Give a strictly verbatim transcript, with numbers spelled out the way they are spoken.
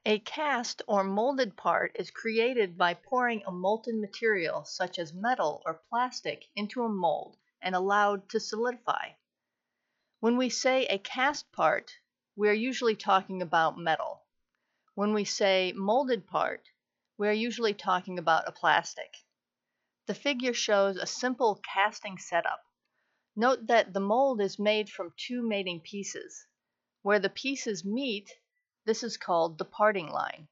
A cast or molded part is created by pouring a molten material such as metal or plastic into a mold and allowed to solidify. When we say a cast part, we are usually talking about metal. When we say molded part, we are usually talking about a plastic. The figure shows a simple casting setup. Note that the mold is made from two mating pieces. Where the pieces meet, this is called the parting line.